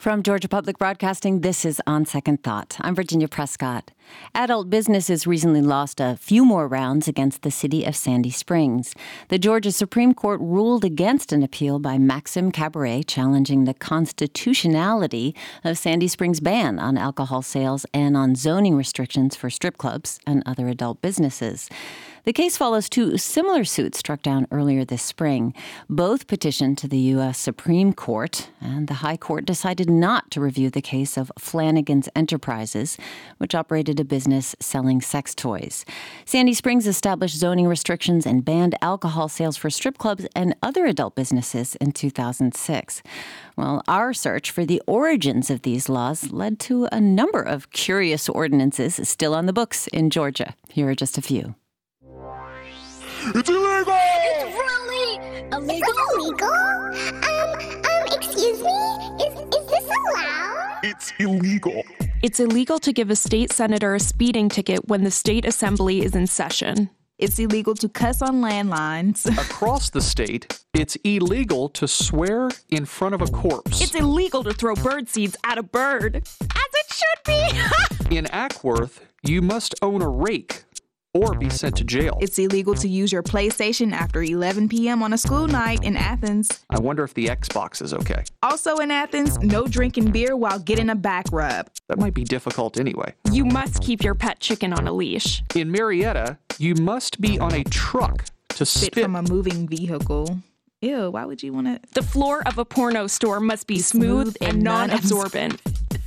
From Georgia Public Broadcasting, this is On Second Thought. I'm Virginia Prescott. Adult businesses recently lost a few more rounds against the city of Sandy Springs. The Georgia Supreme Court ruled against an appeal by Maxim Cabaret challenging the constitutionality of Sandy Springs' ban on alcohol sales and on zoning restrictions for strip clubs and other adult businesses. The case follows two similar suits struck down earlier this spring. Both petitioned to the U.S. Supreme Court, and the High Court decided not to review the case of Flanagan's Enterprises, which operated a business selling sex toys. Sandy Springs established zoning restrictions and banned alcohol sales for strip clubs and other adult businesses in 2006. Well, our search for the origins of these laws led to a number of curious ordinances still on the books in Georgia. Here are just a few. It's illegal! It's really illegal? Is this illegal? Excuse me? Is this allowed? It's illegal. It's illegal to give a state senator a speeding ticket when the state assembly is in session. It's illegal to cuss on landlines. Across the state, it's illegal to swear in front of a corpse. It's illegal to throw bird seeds at a bird. As it should be! In Ackworth, you must own a rake or be sent to jail. It's illegal to use your PlayStation after 11 p.m. on a school night in Athens. I wonder if the Xbox is okay. Also in Athens, no drinking beer while getting a back rub. That might be difficult anyway. You must keep your pet chicken on a leash. In Marietta, you must be on a truck to Spit from a moving vehicle. Ew, why would you want to? The floor of a porno store must be smooth and non-absorbent.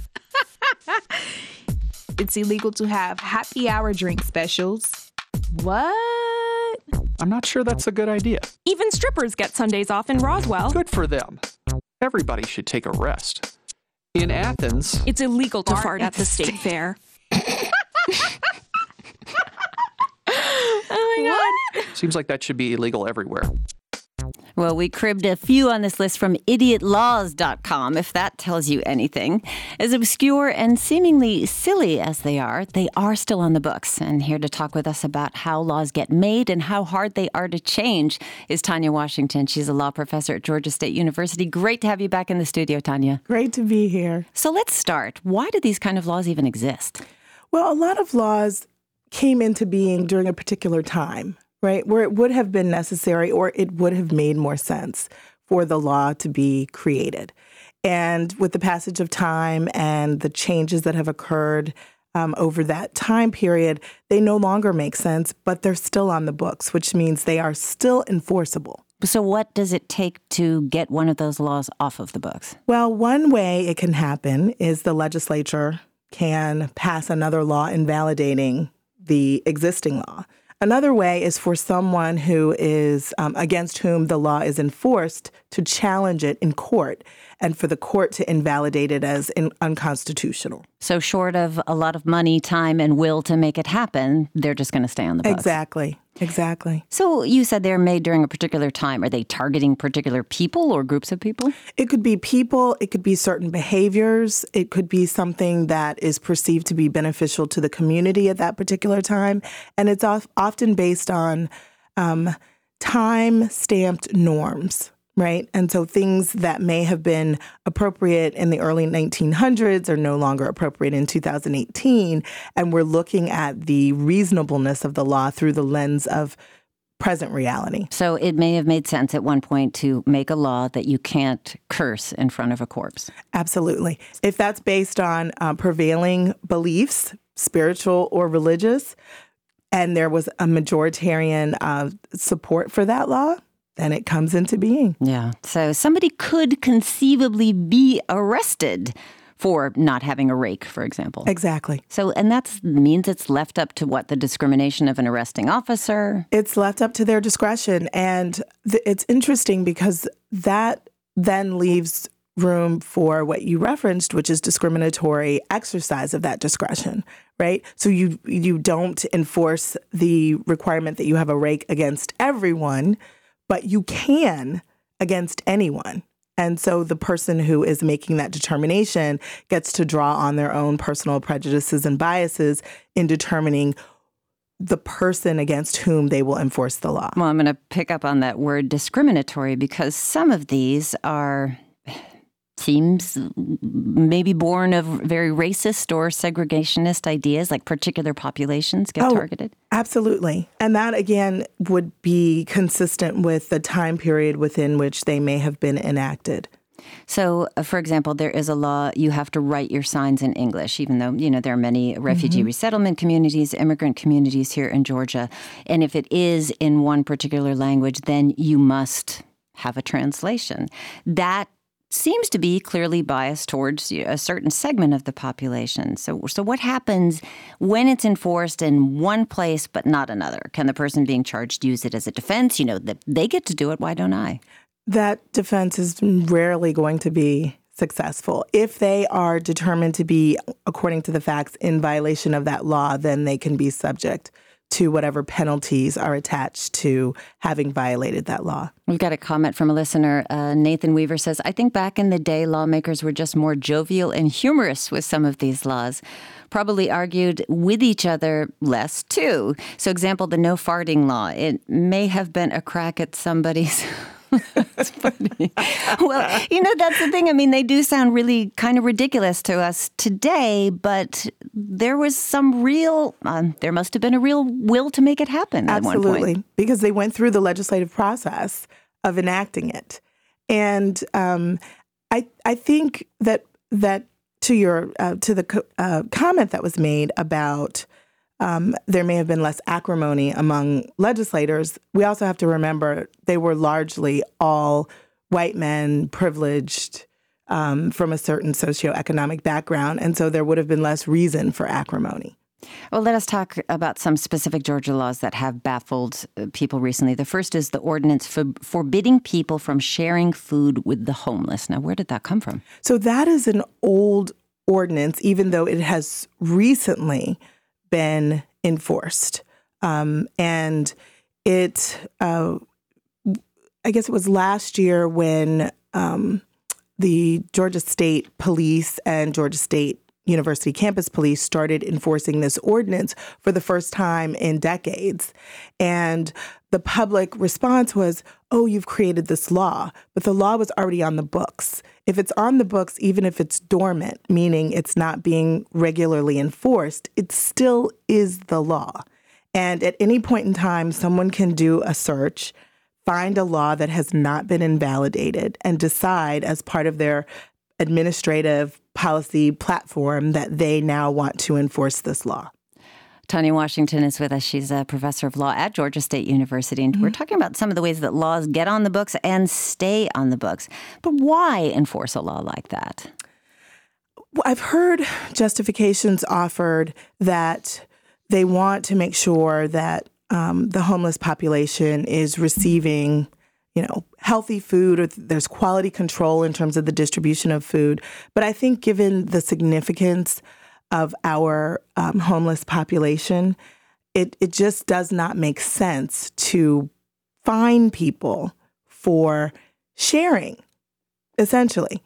It's illegal to have happy hour drink specials. What? I'm not sure that's a good idea. Even strippers get Sundays off in Roswell. Good for them. Everybody should take a rest. In Athens, it's illegal to fart at the state fair. Oh my God. Seems like that should be illegal everywhere. Well, we cribbed a few on this list from idiotlaws.com, if that tells you anything. As obscure and seemingly silly as they are still on the books. And here to talk with us about how laws get made and how hard they are to change is Tanya Washington. She's a law professor at Georgia State University. Great to have you back in the studio, Tanya. Great to be here. So let's start. Why do these kind of laws even exist? Well, a lot of laws came into being during a particular time, right, where it would have been necessary or it would have made more sense for the law to be created. And with the passage of time and the changes that have occurred over that time period, they no longer make sense, but they're still on the books, which means they are still enforceable. So what does it take to get one of those laws off of the books? Well, one way it can happen is the legislature can pass another law invalidating the existing law. Another way is for someone who is against whom the law is enforced to challenge it in court and for the court to invalidate it as unconstitutional. So short of a lot of money, time, and will to make it happen, they're just going to stay on the books. Exactly. So you said they're made during a particular time. Are they targeting particular people or groups of people? It could be people. It could be certain behaviors. It could be something that is perceived to be beneficial to the community at that particular time. And it's often based on time-stamped norms, right? And so things that may have been appropriate in the early 1900s are no longer appropriate in 2018. And we're looking at the reasonableness of the law through the lens of present reality. So it may have made sense at one point to make a law that you can't curse in front of a corpse. Absolutely. If that's based on prevailing beliefs, spiritual or religious, and there was a majoritarian support for that law, then it comes into being. Yeah. So somebody could conceivably be arrested for not having a rake, for example. Exactly. So, and that means it's left up to what, the discrimination of an arresting officer? It's left up to their discretion. And it's interesting because that then leaves room for what you referenced, which is discriminatory exercise of that discretion, right? So you don't enforce the requirement that you have a rake against everyone, but you can against anyone. And so the person who is making that determination gets to draw on their own personal prejudices and biases in determining the person against whom they will enforce the law. Well, I'm going to pick up on that word discriminatory because some of these are seems maybe born of very racist or segregationist ideas, like particular populations get targeted? Absolutely. And that, again, would be consistent with the time period within which they may have been enacted. So, for example, there is a law, you have to write your signs in English, even though, there are many refugee resettlement communities, immigrant communities here in Georgia. And if it is in one particular language, then you must have a translation. That seems to be clearly biased towards a certain segment of the population. So what happens when it's enforced in one place but not another? Can the person being charged use it as a defense? That they get to do it. Why don't I? That defense is rarely going to be successful. If they are determined to be, according to the facts, in violation of that law, then they can be subject to whatever penalties are attached to having violated that law. We've got a comment from a listener. Nathan Weaver says, I think back in the day, lawmakers were just more jovial and humorous with some of these laws. Probably argued with each other less, too. So, example, the no farting law. It may have been a crack at somebody's... That's funny. Well, that's the thing. I mean, they do sound really kind of ridiculous to us today, but there was some real, there must have been a real will to make it happen at one point. Absolutely, because they went through the legislative process of enacting it. And I think that to the comment that was made about there may have been less acrimony among legislators, we also have to remember they were largely all white men, privileged from a certain socioeconomic background, and so there would have been less reason for acrimony. Well, let us talk about some specific Georgia laws that have baffled people recently. The first is the ordinance forbidding people from sharing food with the homeless. Now, where did that come from? So that is an old ordinance, even though it has recently been enforced. And it, I guess it was last year when the Georgia State Police and Georgia State University Campus Police started enforcing this ordinance for the first time in decades. And the public response was, oh, you've created this law. But the law was already on the books. If it's on the books, even if it's dormant, meaning it's not being regularly enforced, it still is the law. And at any point in time, someone can do a search, find a law that has not been invalidated, and decide as part of their administrative policy platform that they now want to enforce this law. Tanya Washington is with us. She's a professor of law at Georgia State University. And we're talking about some of the ways that laws get on the books and stay on the books. But why enforce a law like that? Well, I've heard justifications offered that they want to make sure that the homeless population is receiving, healthy food, or there's quality control in terms of the distribution of food. But I think given the significance of our homeless population, it just does not make sense to fine people for sharing, essentially.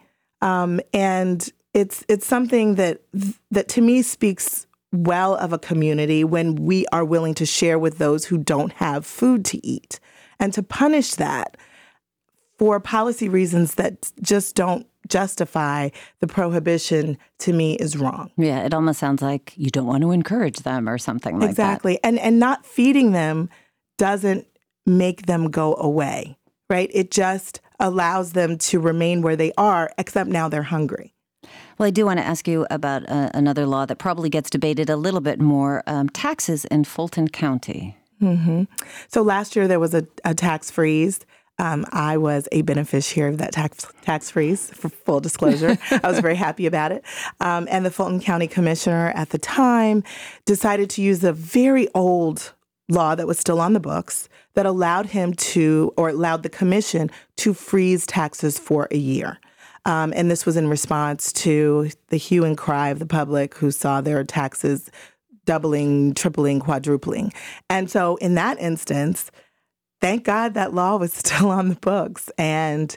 And it's something that to me speaks well of a community when we are willing to share with those who don't have food to eat. And to punish that for policy reasons that just don't justify the prohibition, to me, is wrong. Yeah, it almost sounds like you don't want to encourage them or something like that. Exactly. And not feeding them doesn't make them go away, right? It just allows them to remain where they are, except now they're hungry. Well, I do want to ask you about another law that probably gets debated a little bit more, taxes in Fulton County. Mm-hmm. So last year there was a tax freeze. I was a beneficiary of that tax freeze, for full disclosure. I was very happy about it. And the Fulton County Commissioner at the time decided to use a very old law that was still on the books that allowed the commission to freeze taxes for a year. And this was in response to the hue and cry of the public who saw their taxes doubling, tripling, quadrupling. And so in that instance, thank God that law was still on the books. And,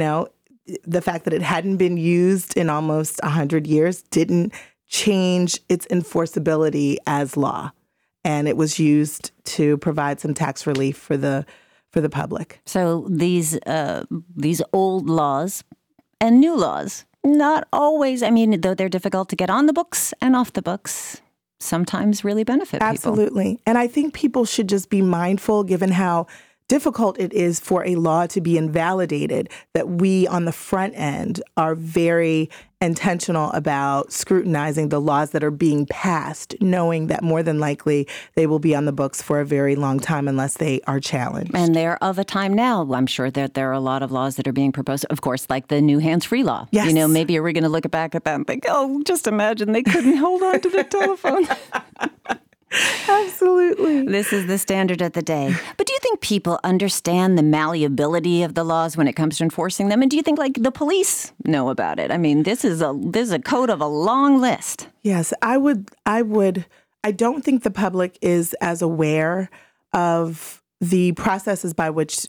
the fact that it hadn't been used in almost 100 years didn't change its enforceability as law. And it was used to provide some tax relief for the public. So these old laws and new laws not always. I mean, though they're difficult to get on the books and off the books, sometimes really benefit people. Absolutely. And I think people should just be mindful, given how difficult it is for a law to be invalidated, that we on the front end are very intentional about scrutinizing the laws that are being passed, knowing that more than likely they will be on the books for a very long time unless they are challenged. And they're of a time now. I'm sure that there are a lot of laws that are being proposed, of course, like the new hands-free law. Yes. You know, maybe we're going to look back at that and think, oh, just imagine they couldn't hold on to the telephone. Absolutely. This is the standard of the day. But do you think people understand the malleability of the laws when it comes to enforcing them? And do you think, like, the police know about it? I mean, this is a code of a long list. Yes, I don't think the public is as aware of the processes by which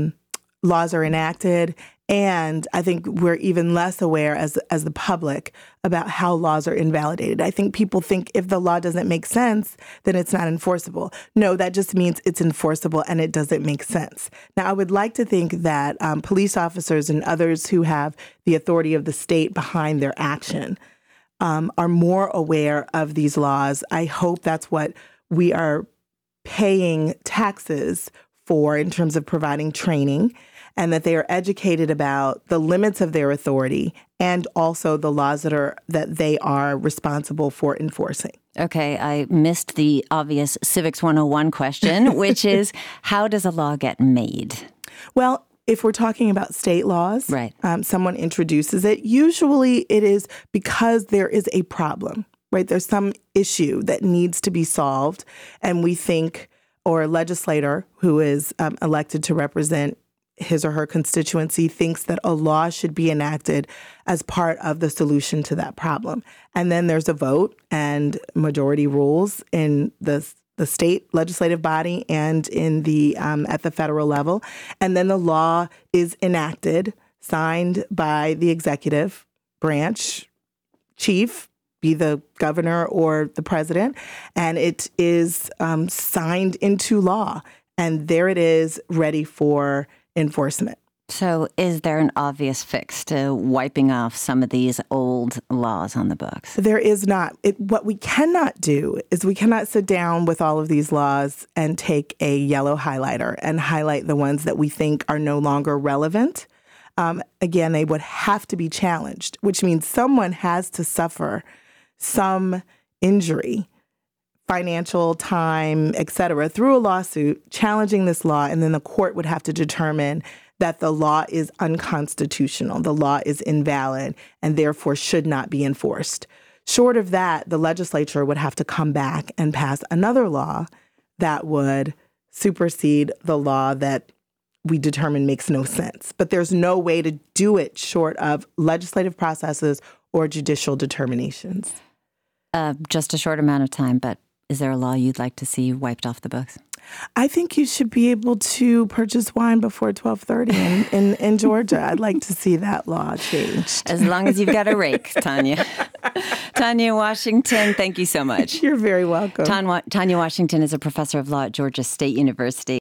laws are enacted. And I think we're even less aware as the public about how laws are invalidated. I think people think if the law doesn't make sense, then it's not enforceable. No, that just means it's enforceable and it doesn't make sense. Now, I would like to think that police officers and others who have the authority of the state behind their action are more aware of these laws. I hope that's what we are paying taxes for in terms of providing training, and that they are educated about the limits of their authority and also the laws that they are responsible for enforcing. Okay, I missed the obvious Civics 101 question, which is, how does a law get made? Well, if we're talking about state laws, right. Someone introduces it. Usually it is because there is a problem, right? There's some issue that needs to be solved, and we think, or a legislator who is elected to represent his or her constituency thinks that a law should be enacted as part of the solution to that problem. And then there's a vote and majority rules in the state legislative body and in the at the federal level. And then the law is enacted, signed by the executive branch chief, be the governor or the president, and it is signed into law. And there it is, ready for enforcement. So is there an obvious fix to wiping off some of these old laws on the books? There is not. What we cannot do is we cannot sit down with all of these laws and take a yellow highlighter and highlight the ones that we think are no longer relevant. Again, they would have to be challenged, which means someone has to suffer some injury, financial, time, et cetera, through a lawsuit challenging this law, and then the court would have to determine that the law is unconstitutional, the law is invalid, and therefore should not be enforced. Short of that, the legislature would have to come back and pass another law that would supersede the law that we determine makes no sense. But there's no way to do it short of legislative processes or judicial determinations. Just a short amount of time, but is there a law you'd like to see wiped off the books? I think you should be able to purchase wine before 12:30 in Georgia. I'd like to see that law changed. As long as you've got a rake, Tanya. Tanya Washington, thank you so much. You're very welcome. Tanya Washington is a professor of law at Georgia State University.